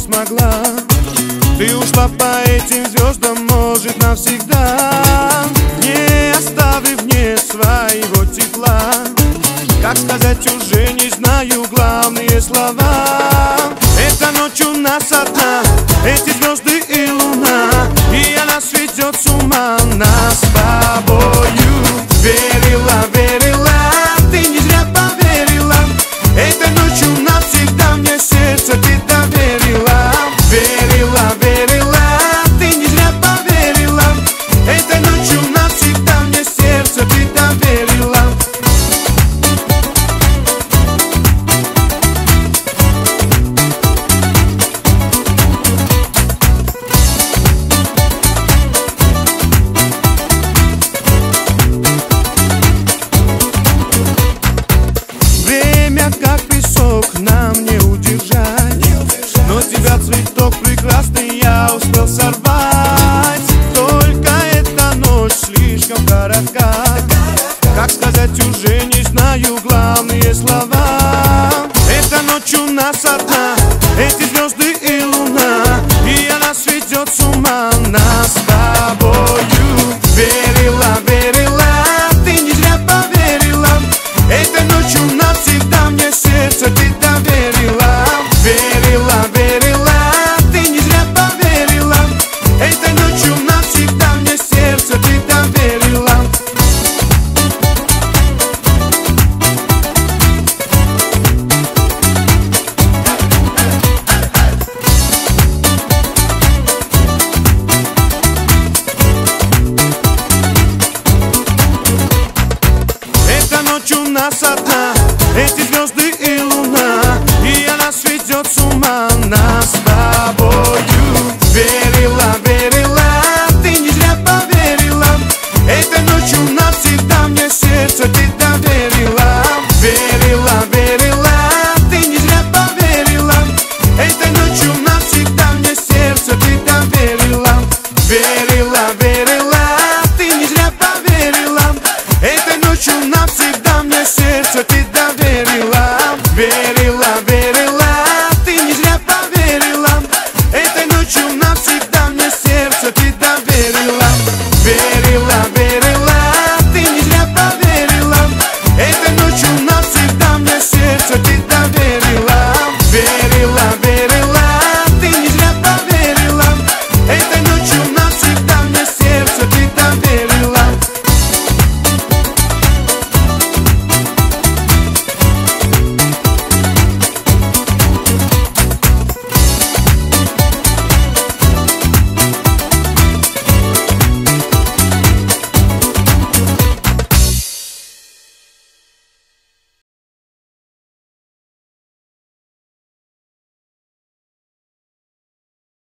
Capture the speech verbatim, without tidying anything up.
смогла. Ты ушла по этим звездам, может, навсегда, не оставив мне своего тепла. Как сказать, уже не знаю главные слова. Эта ночь у нас одна, эти звезды и луна, и она сведет с ума нас с тобою. Верила, верила, ты не зря поверила. Этой ночью навсегда мне сердце ты доверила. Верила, верила, ты не зря поверила. Этой ночью навсегда мне сердце ты доверила. Как песок нам не удержать, но тебя цветок прекрасный я успел сорвать. Только эта ночь слишком коротка. Как сказать, уже не знаю главные слова. Эта ночь у нас одна, эти звезды и луна, и она сведет с ума нас с тобою. Верила, верила, ты не зря поверила. Этой ночью навсегда мне сердце ты доверила. Верила, верила, ты не зря поверила. Этой ночью навсегда мне сердце ты доверила. Эта ночь у нас одна,